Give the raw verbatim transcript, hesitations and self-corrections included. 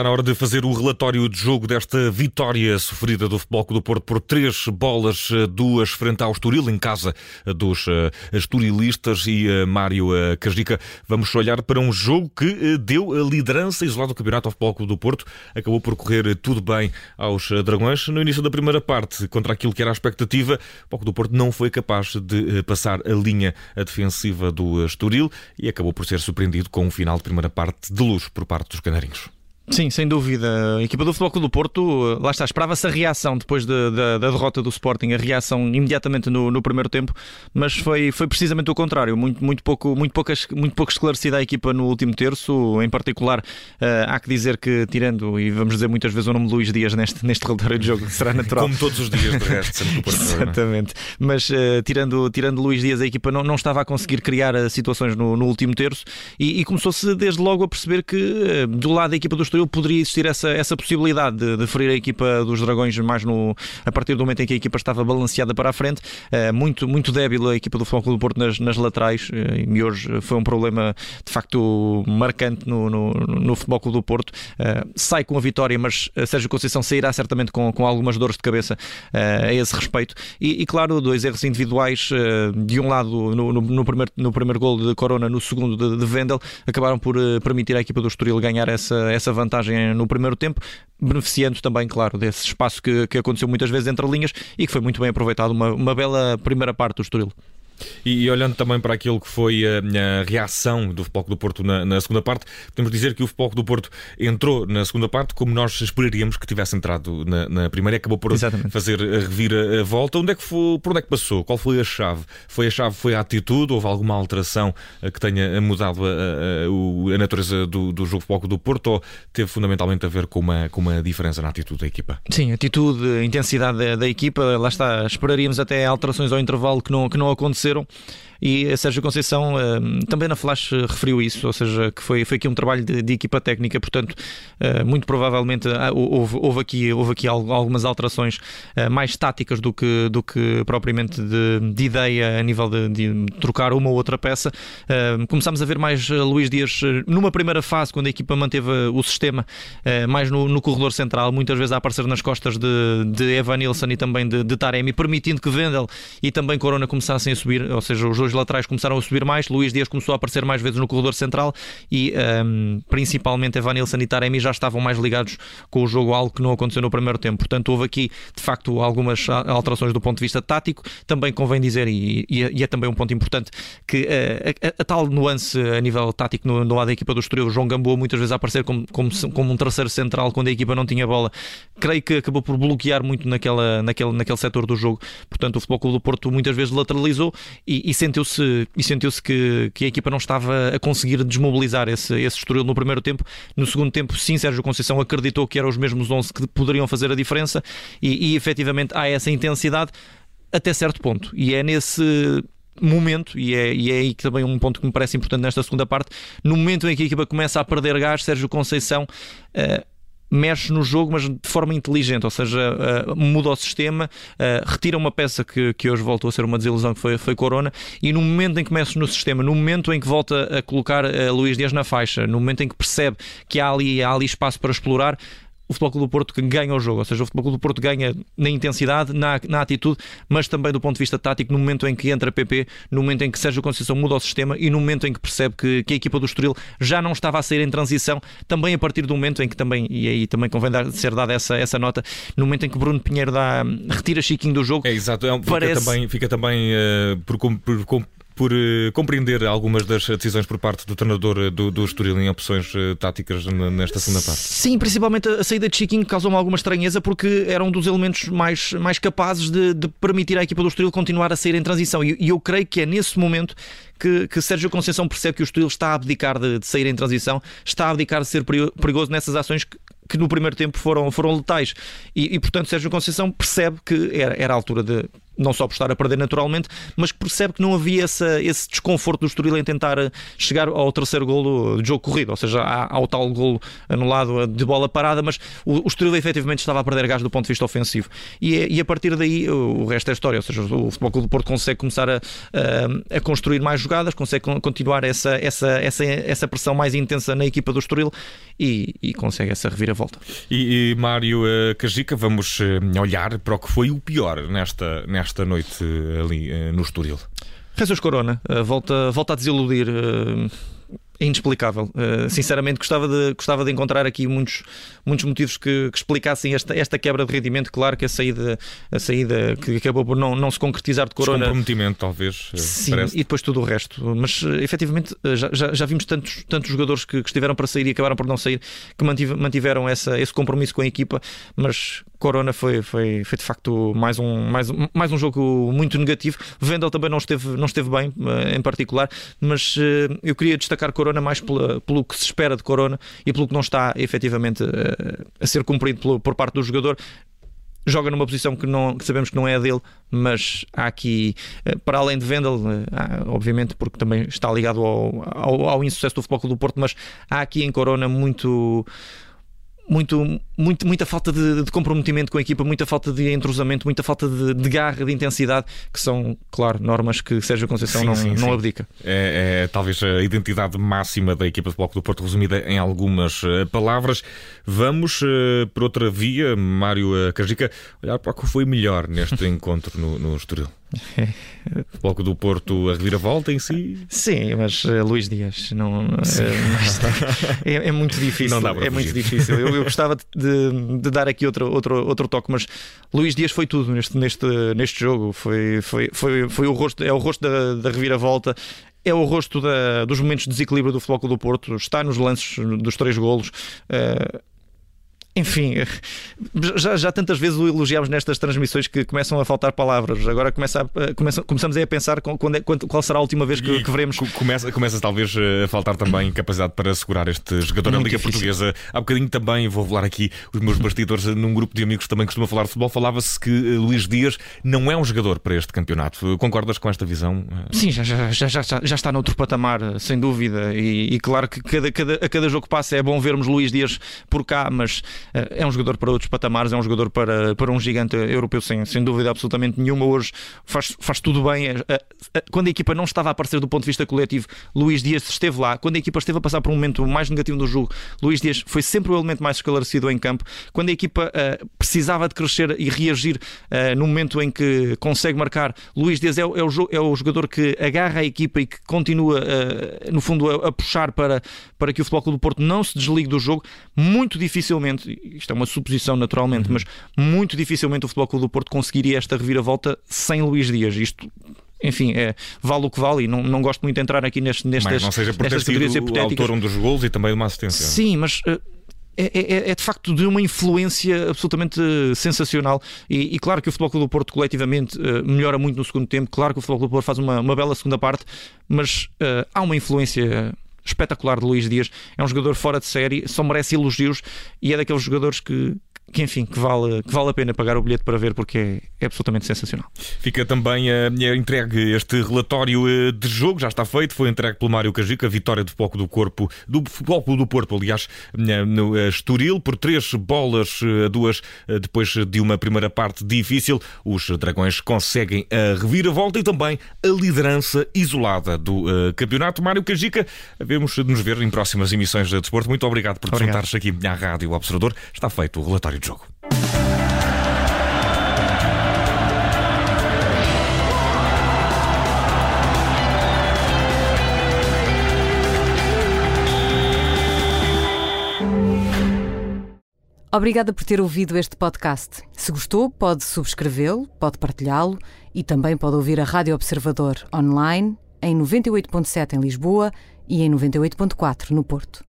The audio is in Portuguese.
está na hora de fazer o relatório de jogo desta vitória sofrida do Futebol Clube do Porto por três bolas, duas frente ao Estoril, em casa dos esturilistas e Mário Casdica. Vamos olhar para um jogo que deu a liderança isolada do campeonato ao Futebol Clube do Porto. Acabou por correr tudo bem aos Dragões. No início da primeira parte, contra aquilo que era a expectativa, o Futebol Clube do Porto não foi capaz de passar a linha defensiva do Estoril e acabou por ser surpreendido com um final de primeira parte de luxo por parte dos canarinhos. Sim, sem dúvida. A equipa do Futebol Clube do Porto, lá está, esperava-se a reação depois de, de, da derrota do Sporting, a reação imediatamente no, no primeiro tempo, mas foi, foi precisamente o contrário, muito, muito, pouco, muito, poucas, muito pouco esclarecida a equipa no último terço. Em particular, uh, há que dizer que, tirando, e vamos dizer muitas vezes o nome de Luís Dias neste, neste relatório de jogo, que será natural. Como todos os dias, de resto, sempre que o Porto. Exatamente, mas uh, tirando, tirando Luís Dias, a equipa não, não estava a conseguir criar uh, situações no, no último terço e, e começou-se desde logo a perceber que uh, do lado da equipa do Estoril poderia existir essa, essa possibilidade de, de ferir a equipa dos Dragões mais no, a partir do momento em que a equipa estava balanceada para a frente. Uh, muito, muito débil a equipa do Futebol Clube do Porto nas, nas laterais, uh, e hoje foi um problema de facto marcante no, no, no Futebol Clube do Porto. Uh, sai com a vitória, mas Sérgio Conceição sairá certamente com, com algumas dores de cabeça uh, a esse respeito. E, e claro, dois erros individuais, uh, de um lado no, no, no, primeiro, no primeiro gol de Corona, no segundo de, de Wendel, acabaram por uh, permitir à equipa do Estoril ganhar essa, essa vantagem no primeiro tempo, beneficiando também, claro, desse espaço que, que aconteceu muitas vezes entre linhas e que foi muito bem aproveitado. Uma, uma bela primeira parte do Estoril. E, e olhando também para aquilo que foi a, a reação do Futebol Clube do Porto na, na segunda parte, podemos dizer que o Futebol Clube do Porto entrou na segunda parte como nós esperaríamos que tivesse entrado na, na primeira e acabou por Exatamente. fazer a revir a, a volta. Onde é que foi, por onde é que passou? Qual foi a chave? Foi a chave, foi a atitude? Houve alguma alteração que tenha mudado a, a, a natureza do, do jogo do Futebol Clube do Porto, ou teve fundamentalmente a ver com uma, com uma diferença na atitude da equipa? Sim, atitude, intensidade da, da equipa, lá está, esperaríamos até alterações ao intervalo que não, que não aconteceram. E a Sérgio Conceição um, também na Flash referiu isso, ou seja, que foi, foi aqui um trabalho de, de equipa técnica, portanto uh, muito provavelmente uh, houve, houve, aqui, houve aqui algumas alterações uh, mais táticas do que, do que propriamente de, de ideia a nível de, de trocar uma ou outra peça. Uh, começámos a ver mais uh, Luís Dias numa primeira fase, quando a equipa manteve o sistema uh, mais no, no corredor central, muitas vezes a aparecer nas costas de, de Evanilson e também de, de Taremi, permitindo que Wendel e também Corona começassem a subir, ou seja, os dois laterais começaram a subir mais, Luís Dias começou a aparecer mais vezes no corredor central e um, principalmente Evanilson e Taremi já estavam mais ligados com o jogo, algo que não aconteceu no primeiro tempo. Portanto, houve aqui de facto algumas alterações do ponto de vista tático. Também convém dizer, e, e é também um ponto importante, que a, a, a tal nuance a nível tático no, no lado da equipa do Estoril, João Gamboa muitas vezes a aparecer como, como, como um terceiro central quando a equipa não tinha bola, creio que acabou por bloquear muito naquela, naquele, naquele setor do jogo. Portanto, o Futebol Clube do Porto muitas vezes lateralizou e, e sentiu-se e sentiu-se que, que a equipa não estava a conseguir desmobilizar esse, esse Estoril no primeiro tempo. No segundo tempo, sim, Sérgio Conceição acreditou que eram os mesmos onze que poderiam fazer a diferença e, e efetivamente há essa intensidade até certo ponto, e é nesse momento, e é, e é aí que também um ponto que me parece importante nesta segunda parte, no momento em que a equipa começa a perder gás, Sérgio Conceição uh, mexe no jogo, mas de forma inteligente, ou seja, uh, muda o sistema, uh, retira uma peça que, que hoje voltou a ser uma desilusão, que foi, foi Corona, e no momento em que mexe no sistema, no momento em que volta a colocar uh, Luís Dias na faixa, no momento em que percebe que há ali, há ali espaço para explorar, o Futebol Clube do Porto ganha o jogo, ou seja, o Futebol Clube do Porto ganha na intensidade, na, na atitude, mas também do ponto de vista tático, no momento em que entra P P, no momento em que Sérgio Conceição muda o sistema e no momento em que percebe que, que a equipa do Estoril já não estava a sair em transição, também a partir do momento em que também, e aí também convém dar, ser dada essa, essa nota, no momento em que Bruno Pinheiro dá, retira Chiquinho do jogo. É exato, é, fica, parece... também, fica também uh, por, por, por... por uh, compreender algumas das decisões por parte do treinador do, do Estoril em opções uh, táticas nesta segunda parte. Sim, principalmente a saída de Chiquinho causou-me alguma estranheza porque era um dos elementos mais, mais capazes de, de permitir à equipa do Estoril continuar a sair em transição e, e eu creio que é nesse momento que, que Sérgio Conceição percebe que o Estoril está a abdicar de, de sair em transição, está a abdicar de ser perigoso nessas ações que, que no primeiro tempo foram, foram letais e, e portanto Sérgio Conceição percebe que era, era a altura de não só por estar a perder naturalmente, mas que percebe que não havia essa, esse desconforto do Estoril em tentar chegar ao terceiro golo de jogo corrido, ou seja, ao tal golo anulado de bola parada, mas o, o Estoril efetivamente estava a perder gás do ponto de vista ofensivo. E, e a partir daí o resto é história, ou seja, o Futebol Clube do Porto consegue começar a, a, a construir mais jogadas, consegue continuar essa, essa, essa, essa pressão mais intensa na equipa do Estoril e, e consegue essa reviravolta. E, e Mário uh, Cajica, vamos uh, olhar para o que foi o pior nesta, nesta noite uh, ali uh, no Estoril. Jesus Corona, uh, volta, volta a desiludir. Uh, É inexplicável. Uh, sinceramente, gostava de, gostava de encontrar aqui muitos, muitos motivos que, que explicassem esta, esta quebra de rendimento. Claro que a saída, a saída que acabou por não, não se concretizar de Corona. Descomprometimento, talvez. Sim, parece. E depois tudo o resto. Mas efetivamente já, já, já vimos tantos, tantos jogadores que, que estiveram para sair e acabaram por não sair, que mantive, mantiveram essa, esse compromisso com a equipa. Mas Corona foi, foi, foi de facto mais um, mais, mais um jogo muito negativo. Vendel também não esteve, não esteve bem, em particular. Mas uh, eu queria destacar Corona mais pela, pelo que se espera de Corona e pelo que não está efetivamente a, a ser cumprido por, por parte do jogador. Joga numa posição que, não, que sabemos que não é a dele, mas há aqui, para além de Vendel, obviamente porque também está ligado ao, ao, ao insucesso do Futebol Clube do Porto, mas há aqui em Corona muito... Muito, muito, muita falta de, de comprometimento com a equipa, muita falta de entrosamento, muita falta de, de garra, de intensidade, que são, claro, normas que Sérgio Conceição sim, não, sim, não sim. abdica. É, é talvez a identidade máxima da equipa de Futebol Clube do Porto, resumida em algumas uh, palavras. Vamos uh, por outra via, Mário uh, Cajica, olhar para o que foi melhor neste encontro no, no Estoril. Futebol Clube do Porto, a reviravolta em si? Sim, mas uh, Luís Dias não, uh, é, é muito difícil. Não dá para é muito difícil. Eu, eu gostava de, de, de dar aqui outro, outro, outro toque, mas Luís Dias foi tudo neste, neste, neste jogo. Foi, foi, foi, foi o rosto, é o rosto da, da reviravolta. É o rosto da, dos momentos de desequilíbrio do Futebol Clube do Porto. Está nos lances dos três golos. Uh, Enfim, já, já tantas vezes o elogiámos nestas transmissões que começam a faltar palavras. Agora começa a, começa, começamos a pensar quando é, quando, qual será a última vez que, que veremos. Começa, começa talvez a faltar também capacidade para segurar este jogador na Liga difícil. Portuguesa. Há bocadinho também, vou revelar aqui os meus bastidores, num grupo de amigos que também costuma falar de futebol, falava-se que Luís Dias não é um jogador para este campeonato. Concordas com esta visão? Sim, já, já, já, já, já está noutro patamar, sem dúvida. E, e claro que cada, cada, a cada jogo que passa é bom vermos Luís Dias por cá, mas é um jogador para outros patamares, é um jogador para, para um gigante europeu sem, sem dúvida absolutamente nenhuma. Hoje faz, faz tudo bem. Quando a equipa não estava a aparecer do ponto de vista coletivo, Luís Dias esteve lá. Quando a equipa esteve a passar por um momento mais negativo do jogo, Luís Dias foi sempre o elemento mais esclarecido em campo. Quando a equipa uh, precisava de crescer e reagir uh, no momento em que consegue marcar, Luís Dias é, é, o, é o jogador que agarra a equipa e que continua uh, no fundo a, a puxar para, para que o Futebol Clube do Porto não se desligue do jogo. Muito dificilmente, isto é uma suposição naturalmente, uhum. mas muito dificilmente o Futebol Clube do Porto conseguiria esta reviravolta sem Luís Dias. Isto, enfim, é, vale o que vale, e não, não gosto muito de entrar aqui neste, nestas, mas não seja por ter nestas sido hipotéticas. O autor um dos golos e também de uma assistência. Sim, mas uh, é, é, é de facto de uma influência absolutamente sensacional e, e claro que o Futebol Clube do Porto coletivamente uh, melhora muito no segundo tempo, claro que o Futebol Clube do Porto faz uma, uma bela segunda parte, mas uh, há uma influência espetacular de Luís Dias. É um jogador fora de série, só merece elogios e é daqueles jogadores que, que enfim, que vale, que vale a pena pagar o bilhete para ver, porque é, é absolutamente sensacional. Fica também uh, entregue este relatório uh, de jogo, já está feito, foi entregue pelo Mário Cajica, a vitória do Futebol Clube do Corpo, do Futebol Clube do Porto, aliás, uh, no uh, Estoril, por três bolas a uh, duas, uh, depois de uma primeira parte difícil, os Dragões conseguem a reviravolta e também a liderança isolada do uh, campeonato. Mário Cajica, havemos de nos ver em próximas emissões de Desporto. Muito obrigado por te juntares aqui à Rádio Observador. Está feito o relatório de jogo. Obrigada por ter ouvido este podcast. Se gostou, pode subscrevê-lo, pode partilhá-lo e também pode ouvir a Rádio Observador online em noventa e oito ponto sete em Lisboa e em noventa e oito ponto quatro no Porto.